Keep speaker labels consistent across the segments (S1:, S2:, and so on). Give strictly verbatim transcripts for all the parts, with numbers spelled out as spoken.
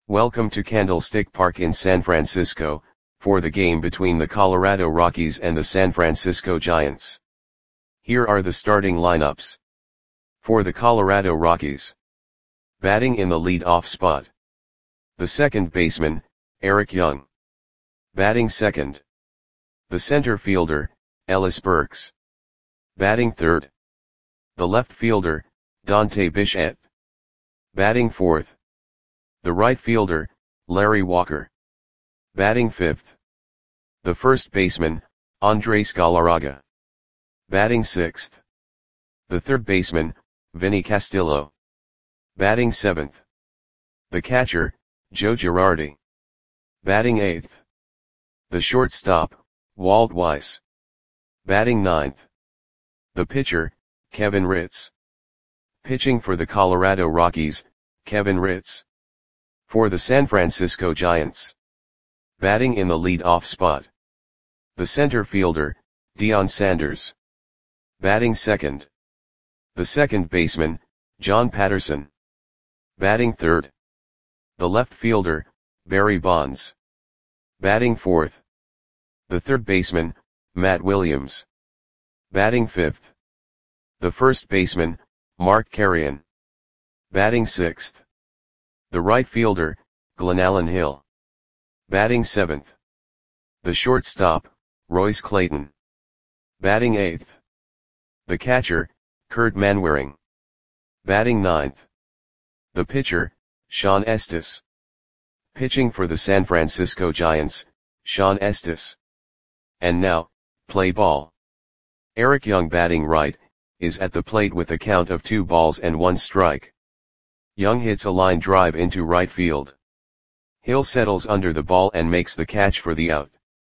S1: Welcome to Candlestick Park in San Francisco, for the game between the Colorado Rockies and the San Francisco Giants. Here are the starting lineups. For the Colorado Rockies. Batting in the lead-off spot. The second baseman, Eric Young. Batting second. The center fielder, Ellis Burks. Batting third. The left fielder, Dante Bichette. Batting fourth. The right fielder, Larry Walker. Batting fifth. The first baseman, Andres Galarraga. Batting sixth. The third baseman, Vinny Castillo. Batting seventh. The catcher, Joe Girardi. Batting eighth. The shortstop, Walt Weiss. Batting ninth. The pitcher, Kevin Ritz. Pitching for the Colorado Rockies, Kevin Ritz. For the San Francisco Giants. Batting in the lead-off spot. The center fielder, Deion Sanders. Batting second. The second baseman, John Patterson. Batting third. The left fielder, Barry Bonds. Batting fourth. The third baseman, Matt Williams. Batting fifth. The first baseman, Mark Carreon. Batting sixth. The right fielder, Glenallen Hill. Batting seventh. The shortstop, Royce Clayton. Batting eighth. The catcher, Kurt Manwaring. Batting ninth. The pitcher, Shawn Estes. Pitching for the San Francisco Giants, Shawn Estes. And now, play ball. Eric Young batting right, is at the plate with a count of two balls and one strike. Young hits a line drive into right field. Hill settles under the ball and makes the catch for the out.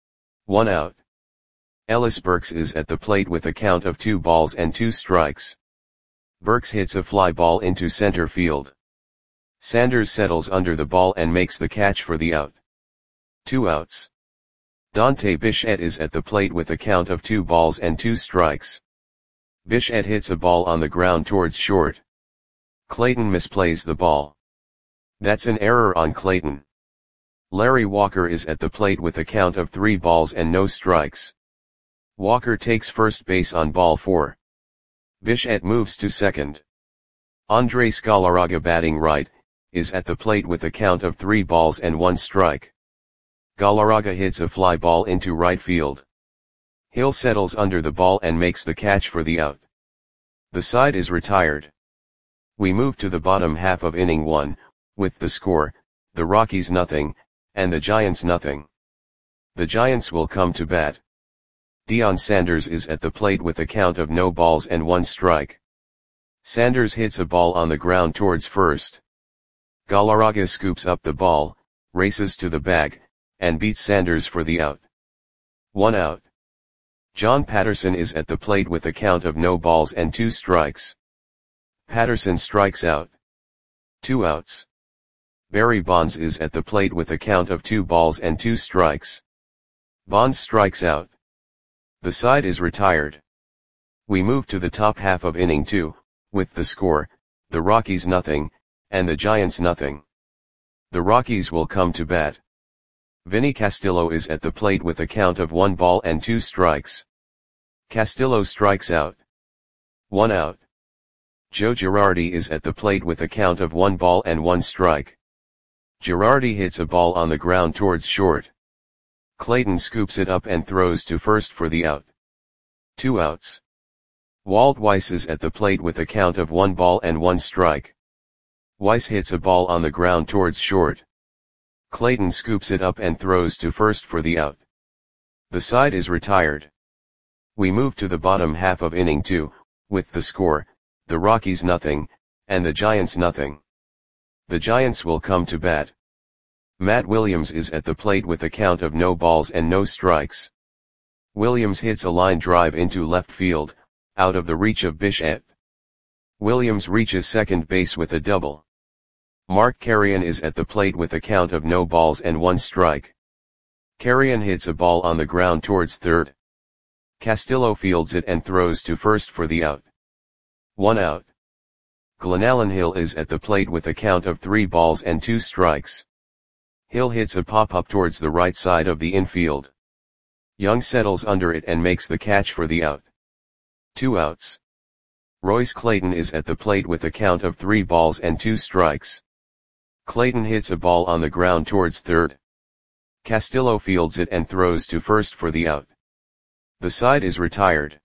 S1: One out. Ellis Burks is at the plate with a count of two balls and two strikes. Burks hits a fly ball into center field. Sanders settles under the ball and makes the catch for the out. Two outs. Dante Bichette is at the plate with a count of two balls and two strikes. Bichette hits a ball on the ground towards short. Clayton misplays the ball. That's an error on Clayton. Larry Walker is at the plate with a count of three balls and no strikes. Walker takes first base on ball four. Bichette moves to second. Andres Galarraga batting right, is at the plate with a count of three balls and one strike. Galarraga hits a fly ball into right field. Hill settles under the ball and makes the catch for the out. The side is retired. We move to the bottom half of inning one, with the score, the Rockies nothing, and the Giants nothing. The Giants will come to bat. Deion Sanders is at the plate with a count of no balls and one strike. Sanders hits a ball on the ground towards first. Galarraga scoops up the ball, races to the bag, and beats Sanders for the out. One out. John Patterson is at the plate with a count of no balls and two strikes. Patterson strikes out. Two outs. Barry Bonds is at the plate with a count of two balls and two strikes. Bonds strikes out. The side is retired. We move to the top half of inning two, with the score, the Rockies nothing, and the Giants nothing. The Rockies will come to bat. Vinny Castillo is at the plate with a count of one ball and two strikes. Castillo strikes out. One out. Joe Girardi is at the plate with a count of one ball and one strike. Girardi hits a ball on the ground towards short. Clayton scoops it up and throws to first for the out. Two outs. Walt Weiss is at the plate with a count of one ball and one strike. Weiss hits a ball on the ground towards short. Clayton scoops it up and throws to first for the out. The side is retired. We move to the bottom half of inning two, with the score, the Rockies nothing, and the Giants nothing. The Giants will come to bat. Matt Williams is at the plate with a count of no balls and no strikes. Williams hits a line drive into left field, out of the reach of Bichette. Williams reaches second base with a double. Mark Carreon is at the plate with a count of no balls and one strike. Carreon hits a ball on the ground towards third. Castillo fields it and throws to first for the out. One out. Glenallen Hill is at the plate with a count of three balls and two strikes. Hill hits a pop-up towards the right side of the infield. Young settles under it and makes the catch for the out. Two outs. Royce Clayton is at the plate with a count of three balls and two strikes. Clayton hits a ball on the ground towards third. Castillo fields it and throws to first for the out. The side is retired.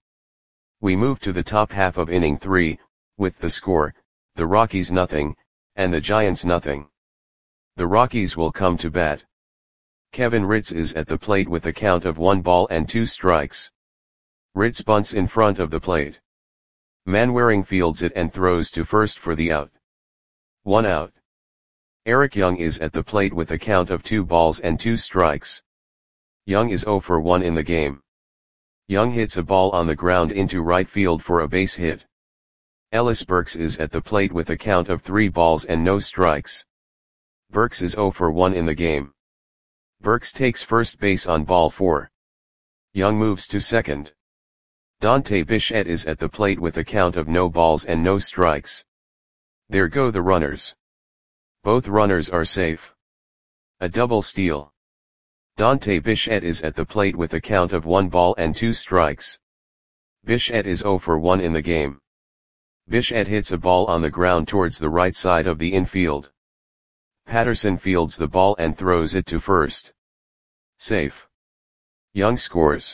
S1: We move to the top half of inning three, with the score, the Rockies nothing, and the Giants nothing. The Rockies will come to bat. Kevin Ritz is at the plate with a count of one ball and two strikes. Ritz bunts in front of the plate. Manwaring fields it and throws to first for the out. One out. Eric Young is at the plate with a count of two balls and two strikes. Young is oh for one in the game. Young hits a ball on the ground into right field for a base hit. Ellis Burks is at the plate with a count of three balls and no strikes. Burks is oh for one in the game. Burks takes first base on ball four. Young moves to second. Dante Bichette is at the plate with a count of no balls and no strikes. There go the runners. Both runners are safe. A double steal. Dante Bichette is at the plate with a count of one ball and two strikes. Bichette is oh for one in the game. Bichette hits a ball on the ground towards the right side of the infield. Patterson fields the ball and throws it to first. Safe. Young scores.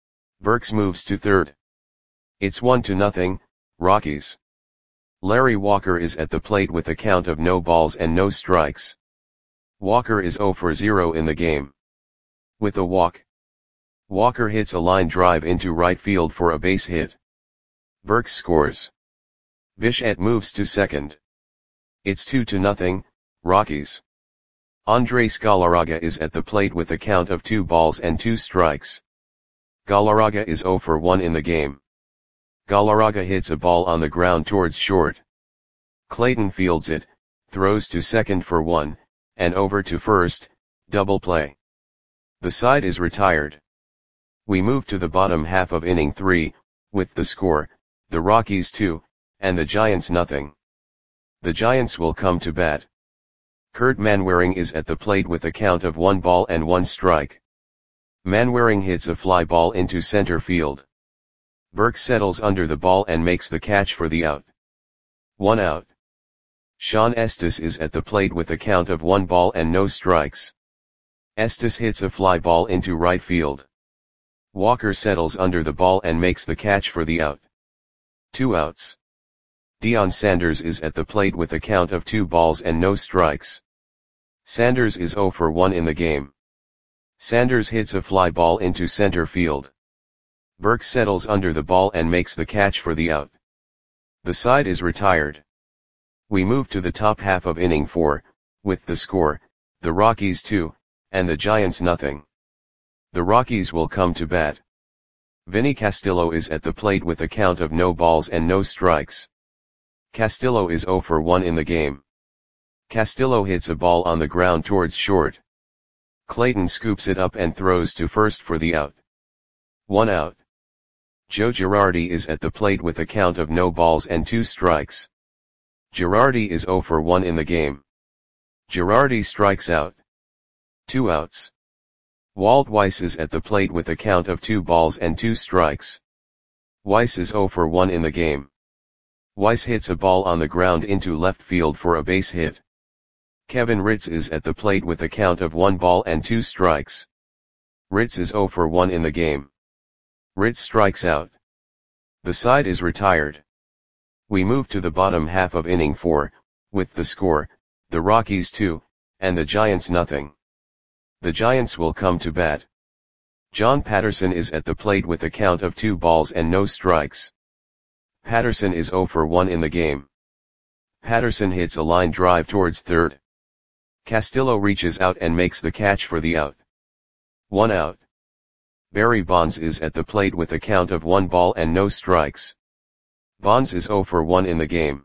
S1: Burks moves to third. It's one to nothing, Rockies. Larry Walker is at the plate with a count of no balls and no strikes. Walker is oh for zero in the game. With a walk. Walker hits a line drive into right field for a base hit. Burks scores. Bichette moves to second. It's two to nothing, Rockies. Andres Galarraga is at the plate with a count of two balls and two strikes. Galarraga is oh for one in the game. Galarraga hits a ball on the ground towards short. Clayton fields it, throws to second for one, and over to first, double play. The side is retired. We move to the bottom half of inning three, with the score, the Rockies two, and the Giants nothing. The Giants will come to bat. Kurt Manwaring is at the plate with a count of one ball and one strike. Manwaring hits a fly ball into center field. Burks settles under the ball and makes the catch for the out. One out. Sean Estes is at the plate with a count of one ball and no strikes. Estes hits a fly ball into right field. Walker settles under the ball and makes the catch for the out. Two outs. Deion Sanders is at the plate with a count of two balls and no strikes. Sanders is oh for one in the game. Sanders hits a fly ball into center field. Burks settles under the ball and makes the catch for the out. The side is retired. We move to the top half of inning four, with the score, the Rockies two, and the Giants nothing. The Rockies will come to bat. Vinny Castillo is at the plate with a count of no balls and no strikes. Castillo is oh for one in the game. Castillo hits a ball on the ground towards short. Clayton scoops it up and throws to first for the out. One out. Joe Girardi is at the plate with a count of no balls and two strikes. Girardi is oh for one in the game. Girardi strikes out. Two outs. Walt Weiss is at the plate with a count of two balls and two strikes. Weiss is oh for one in the game. Weiss hits a ball on the ground into left field for a base hit. Kevin Ritz is at the plate with a count of one ball and two strikes. Ritz is oh for one in the game. Ritz strikes out. The side is retired. We move to the bottom half of inning four, with the score, the Rockies two, and the Giants nothing. The Giants will come to bat. John Patterson is at the plate with a count of two balls and no strikes. Patterson is oh for one in the game. Patterson hits a line drive towards third. Castillo reaches out and makes the catch for the out. One out. Barry Bonds is at the plate with a count of one ball and no strikes. Bonds is oh for one in the game.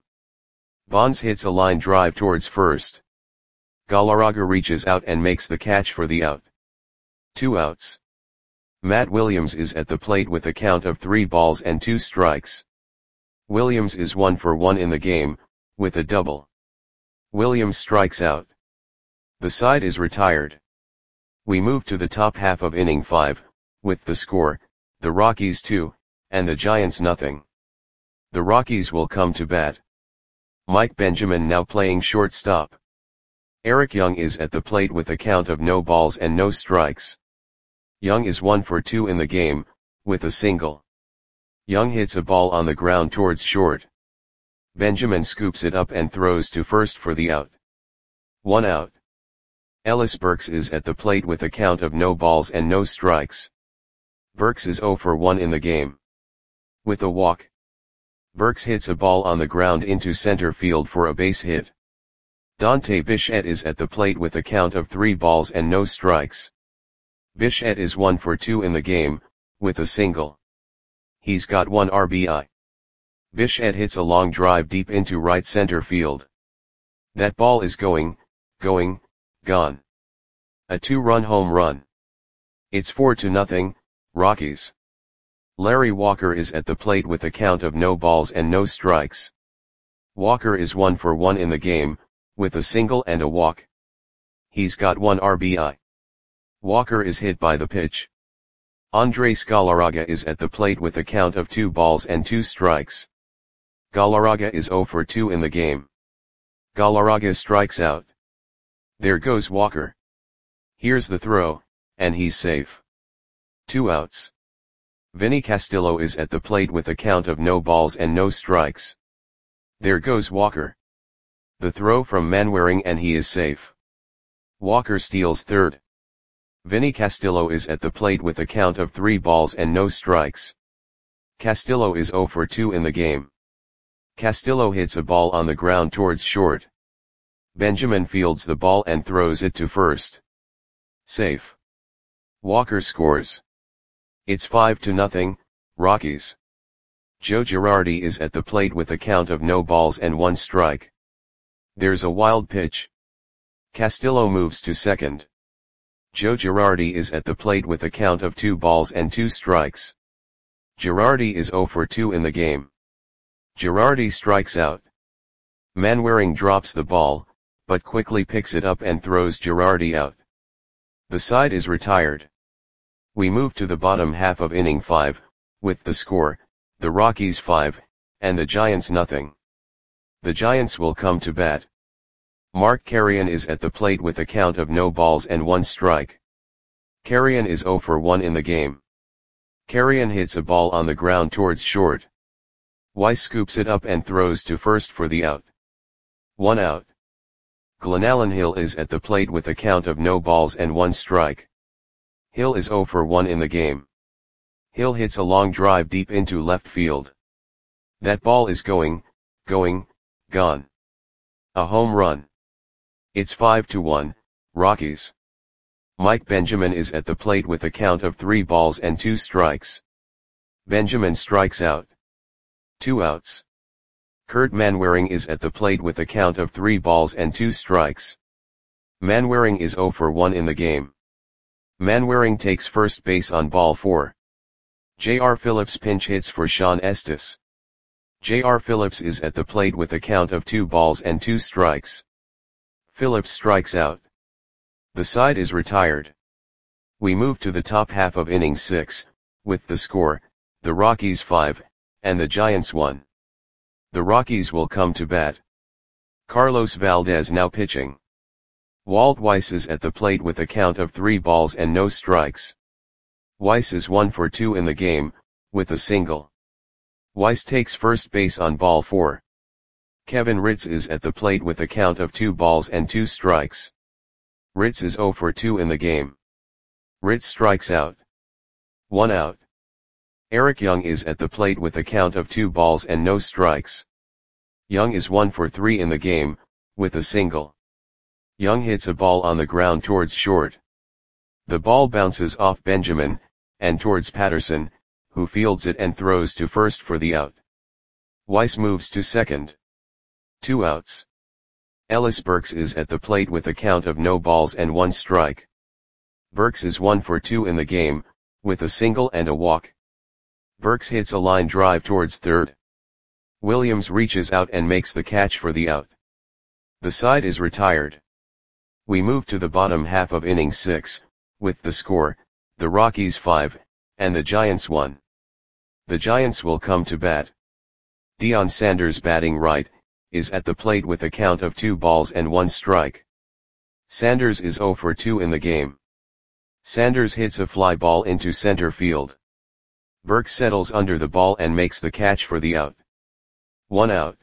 S1: Bonds hits a line drive towards first. Galarraga reaches out and makes the catch for the out. Two outs. Matt Williams is at the plate with a count of three balls and two strikes. Williams is one for one in the game, with a double. Williams strikes out. The side is retired. We move to the top half of inning five, with the score, the Rockies two, and the Giants nothing. The Rockies will come to bat. Mike Benjamin now playing shortstop. Eric Young is at the plate with a count of no balls and no strikes. Young is one for two in the game, with a single. Young hits a ball on the ground towards short. Benjamin scoops it up and throws to first for the out. One out. Ellis Burks is at the plate with a count of no balls and no strikes. Burks is zero for one in the game. With a walk. Burks hits a ball on the ground into center field for a base hit. Dante Bichette is at the plate with a count of three balls and no strikes. Bichette is one for two in the game, with a single. He's got one R B I. Bichette hits a long drive deep into right center field. That ball is going, going, gone. A two-run home run. It's four to nothing, Rockies. Larry Walker is at the plate with a count of no balls and no strikes. Walker is one for one in the game, with a single and a walk. He's got one R B I. Walker is hit by the pitch. Andres Galarraga is at the plate with a count of two balls and two strikes. Galarraga is zero for two in the game. Galarraga strikes out. There goes Walker. Here's the throw, and he's safe. Two outs. Vinny Castillo is at the plate with a count of no balls and no strikes. There goes Walker. The throw from Manwaring and he is safe. Walker steals third. Vinny Castillo is at the plate with a count of three balls and no strikes. Castillo is zero for two in the game. Castillo hits a ball on the ground towards short. Benjamin fields the ball and throws it to first. Safe. Walker scores. It's five to nothing, Rockies. Joe Girardi is at the plate with a count of no balls and one strike. There's a wild pitch. Castillo moves to second. Joe Girardi is at the plate with a count of two balls and two strikes. Girardi is zero for two in the game. Girardi strikes out. Manwaring drops the ball, but quickly picks it up and throws Girardi out. The side is retired. We move to the bottom half of inning five, with the score, the Rockies five, and the Giants nothing. The Giants will come to bat. Mark Carrion is at the plate with a count of no balls and one strike. Carrion is zero for one in the game. Carrion hits a ball on the ground towards short. Weiss scoops it up and throws to first for the out. One out. Glenallen Hill is at the plate with a count of no balls and one strike. Hill is zero for one in the game. Hill hits a long drive deep into left field. That ball is going, going, gone. A home run. It's five to one, Rockies. Mike Benjamin is at the plate with a count of three balls and two strikes. Benjamin strikes out. Two outs. Kurt Manwaring is at the plate with a count of three balls and two strikes. Manwaring is zero for one in the game. Manwaring takes first base on ball four. J R Phillips pinch hits for Sean Estes. J R Phillips is at the plate with a count of two balls and two strikes. Phillips strikes out. The side is retired. We move to the top half of inning six, with the score, the Rockies five, and the Giants one. The Rockies will come to bat. Carlos Valdez now pitching. Walt Weiss is at the plate with a count of three balls and no strikes. Weiss is one for two in the game, with a single. Weiss takes first base on ball four. Kevin Ritz is at the plate with a count of two balls and two strikes. Ritz is zero for two in the game. Ritz strikes out. One out. Eric Young is at the plate with a count of two balls and no strikes. Young is one for three in the game, with a single. Young hits a ball on the ground towards short. The ball bounces off Benjamin, and towards Patterson, who fields it and throws to first for the out. Weiss moves to second. Two outs. Ellis Burks is at the plate with a count of no balls and one strike. Burks is one for two in the game, with a single and a walk. Burks hits a line drive towards third. Williams reaches out and makes the catch for the out. The side is retired. We move to the bottom half of inning six, with the score, the Rockies five, and the Giants one. The Giants will come to bat. Deion Sanders batting right, is at the plate with a count of two balls and one strike. Sanders is oh for two in the game. Sanders hits a fly ball into center field. Burke settles under the ball and makes the catch for the out. One out.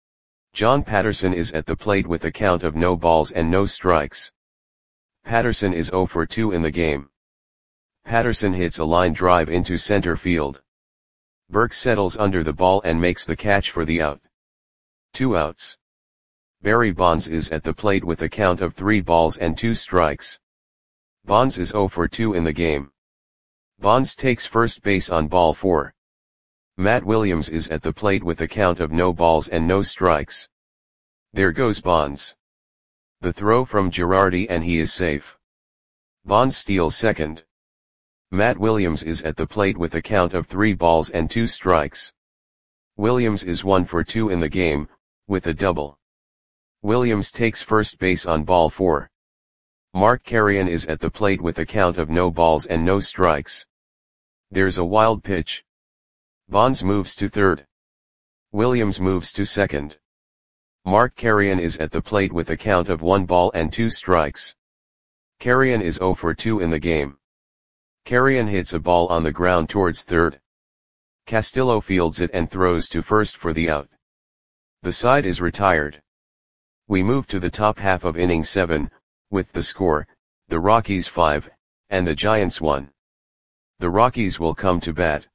S1: John Patterson is at the plate with a count of no balls and no strikes. Patterson is oh for two in the game. Patterson hits a line drive into center field. Burke settles under the ball and makes the catch for the out. Two outs. Barry Bonds is at the plate with a count of three balls and two strikes. Bonds is oh for two in the game. Bonds takes first base on ball four. Matt Williams is at the plate with a count of no balls and no strikes. There goes Bonds. The throw from Girardi and he is safe. Bonds steals second. Matt Williams is at the plate with a count of three balls and two strikes. Williams is one for two in the game, with a double. Williams takes first base on ball four. Mark Carrion is at the plate with a count of no balls and no strikes. There's a wild pitch. Bonds moves to third. Williams moves to second. Mark Carrion is at the plate with a count of one ball and two strikes. Carrion is oh for two in the game. Carrion hits a ball on the ground towards third. Castillo fields it and throws to first for the out. The side is retired. We move to the top half of inning seven, with the score, the Rockies five, and the Giants one. The Rockies will come to bat.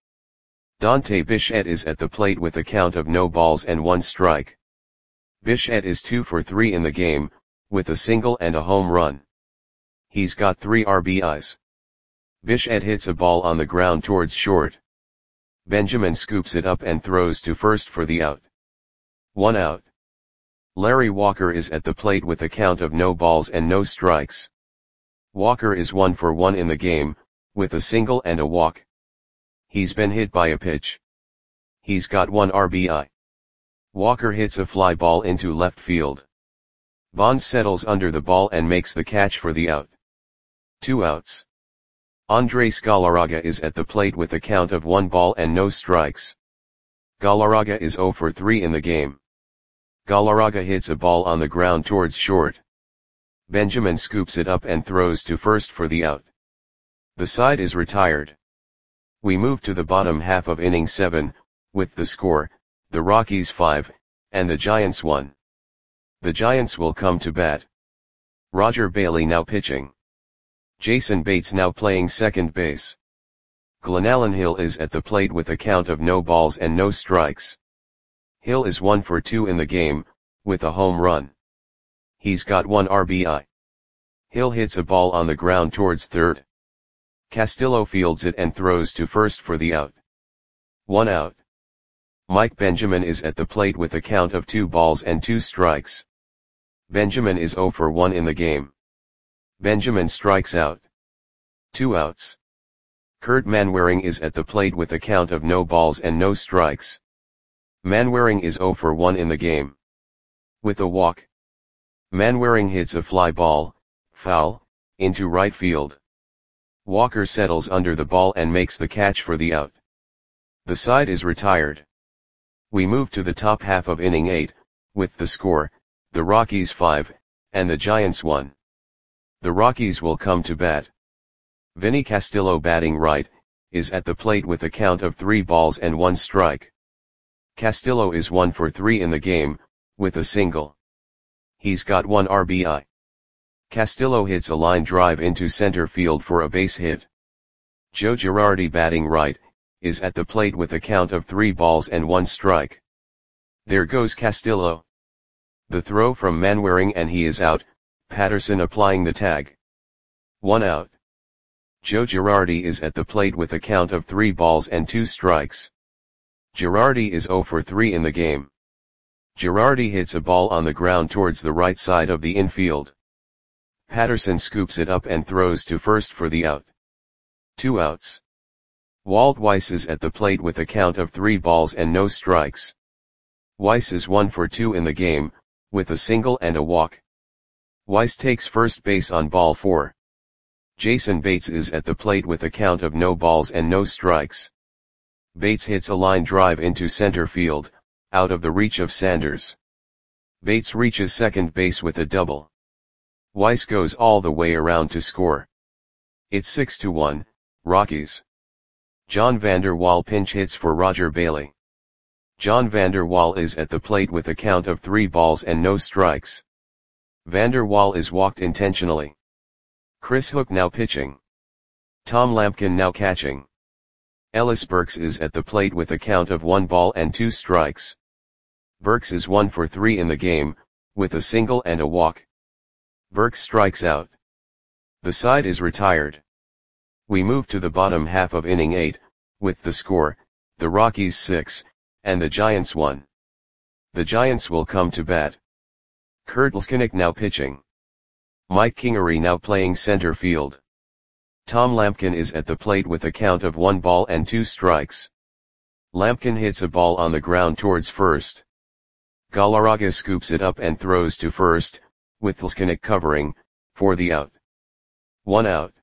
S1: Dante Bichette is at the plate with a count of no balls and one strike. Bichette is two for three in the game, with a single and a home run. He's got three R B Is. Bichette hits a ball on the ground towards short. Benjamin scoops it up and throws to first for the out. One out. Larry Walker is at the plate with a count of no balls and no strikes. Walker is one for one in the game, with a single and a walk. He's been hit by a pitch. He's got one R B I. Walker hits a fly ball into left field. Bonds settles under the ball and makes the catch for the out. Two outs. Andres Galarraga is at the plate with a count of one ball and no strikes. Galarraga is oh for three in the game. Galarraga hits a ball on the ground towards short. Benjamin scoops it up and throws to first for the out. The side is retired. We move to the bottom half of inning seven, with the score, the Rockies five, and the Giants one. The Giants will come to bat. Roger Bailey now pitching. Jason Bates now playing second base. Glenallen Hill is at the plate with a count of no balls and no strikes. Hill is one for two in the game, with a home run. He's got one R B I. Hill hits a ball on the ground towards third. Castillo fields it and throws to first for the out. One out. Mike Benjamin is at the plate with a count of two balls and two strikes. Benjamin is oh for one in the game. Benjamin strikes out. Two outs. Kurt Manwaring is at the plate with a count of no balls and no strikes. Manwaring is oh for one in the game. With a walk. Manwaring hits a fly ball, foul, into right field. Walker settles under the ball and makes the catch for the out. The side is retired. We move to the top half of inning eight, with the score, the Rockies five, and the Giants one. The Rockies will come to bat. Vinny Castillo batting right, is at the plate with a count of three balls and one strike. Castillo is one for three in the game, with a single. He's got one R B I. Castillo hits a line drive into center field for a base hit. Joe Girardi batting right, is at the plate with a count of three balls and one strike. There goes Castillo. The throw from Manwaring and he is out, Patterson applying the tag. One out. Joe Girardi is at the plate with a count of three balls and two strikes. Girardi is oh for three in the game. Girardi hits a ball on the ground towards the right side of the infield. Patterson scoops it up and throws to first for the out. Two outs. Walt Weiss is at the plate with a count of three balls and no strikes. Weiss is one for two in the game, with a single and a walk. Weiss takes first base on ball four. Jason Bates is at the plate with a count of no balls and no strikes. Bates hits a line drive into center field, out of the reach of Sanders. Bates reaches second base with a double. Weiss goes all the way around to score. It's six to one, Rockies. John Vander Wal pinch hits for Roger Bailey. John Vander Wal is at the plate with a count of three balls and no strikes. Vander Wal is walked intentionally. Chris Hook now pitching. Tom Lampkin now catching. Ellis Burks is at the plate with a count of one ball and two strikes. Burks is one for three in the game, with a single and a walk. Burks strikes out. The side is retired. We move to the bottom half of inning eight, with the score, the Rockies six, and the Giants one. The Giants will come to bat. Kurt Leskinick now pitching. Mike Kingery now playing center field. Tom Lampkin is at the plate with a count of one ball and two strikes. Lampkin hits a ball on the ground towards first. Galarraga scoops it up and throws to first, with Leskinick covering, for the out. One out.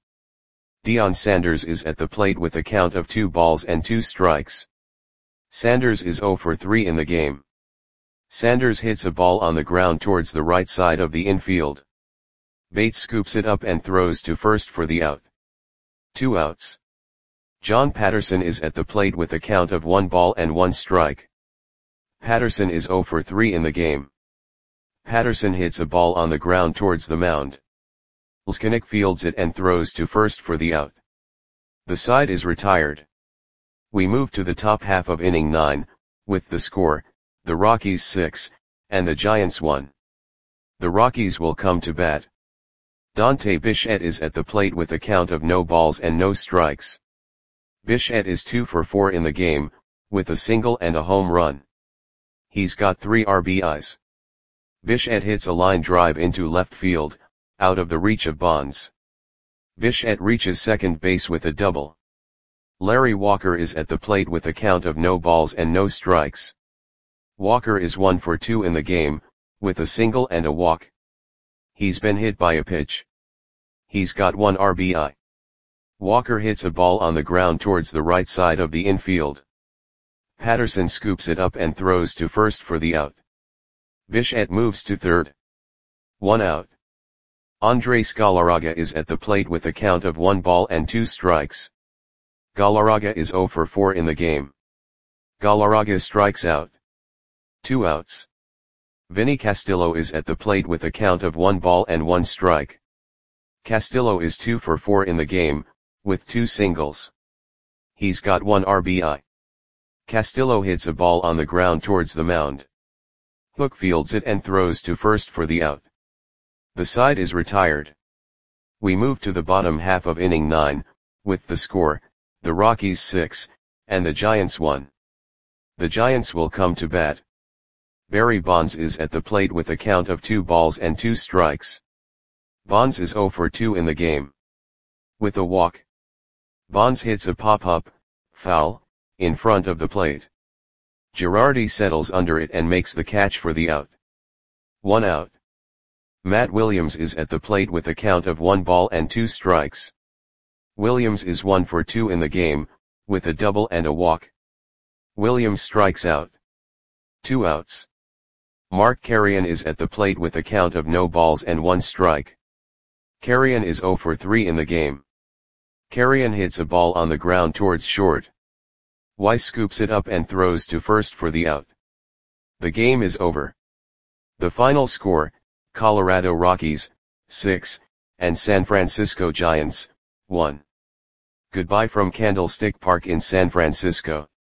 S1: Deion Sanders is at the plate with a count of two balls and two strikes. Sanders is zero for three in the game. Sanders hits a ball on the ground towards the right side of the infield. Bates scoops it up and throws to first for the out. Two outs. John Patterson is at the plate with a count of one ball and one strike. Patterson is zero for three in the game. Patterson hits a ball on the ground towards the mound. Leskinick fields it and throws to first for the out. The side is retired. We move to the top half of inning nine, with the score, the Rockies six, and the Giants one. The Rockies will come to bat. Dante Bichette is at the plate with a count of no balls and no strikes. Bichette is two for four in the game, with a single and a home run. He's got three R B Is. Bichette hits a line drive into left field, out of the reach of Bonds. Bichette reaches second base with a double. Larry Walker is at the plate with a count of no balls and no strikes. Walker is one for two in the game, with a single and a walk. He's been hit by a pitch. He's got one R B I. Walker hits a ball on the ground towards the right side of the infield. Patterson scoops it up and throws to first for the out. Bichette moves to third. One out. Andres Galarraga is at the plate with a count of one ball and two strikes. Galarraga is zero for four in the game. Galarraga strikes out. Two outs. Vinny Castillo is at the plate with a count of one ball and one strike. Castillo is two for four in the game, with two singles. He's got one R B I. Castillo hits a ball on the ground towards the mound. Hook fields it and throws to first for the out. The side is retired. We move to the bottom half of inning nine, with the score, the Rockies six, and the Giants one. The Giants will come to bat. Barry Bonds is at the plate with a count of two balls and two strikes. Bonds is zero for two in the game. With a walk. Bonds hits a pop-up, foul, in front of the plate. Girardi settles under it and makes the catch for the out. One out. Matt Williams is at the plate with a count of one ball and two strikes. Williams is one for two in the game, with a double and a walk. Williams strikes out. Two outs. Mark Carrion is at the plate with a count of no balls and one strike. Carrion is zero for three in the game. Carrion hits a ball on the ground towards short. Weiss scoops it up and throws to first for the out. The game is over. The final score, Colorado Rockies, six, and San Francisco Giants, one. Goodbye from Candlestick Park in San Francisco.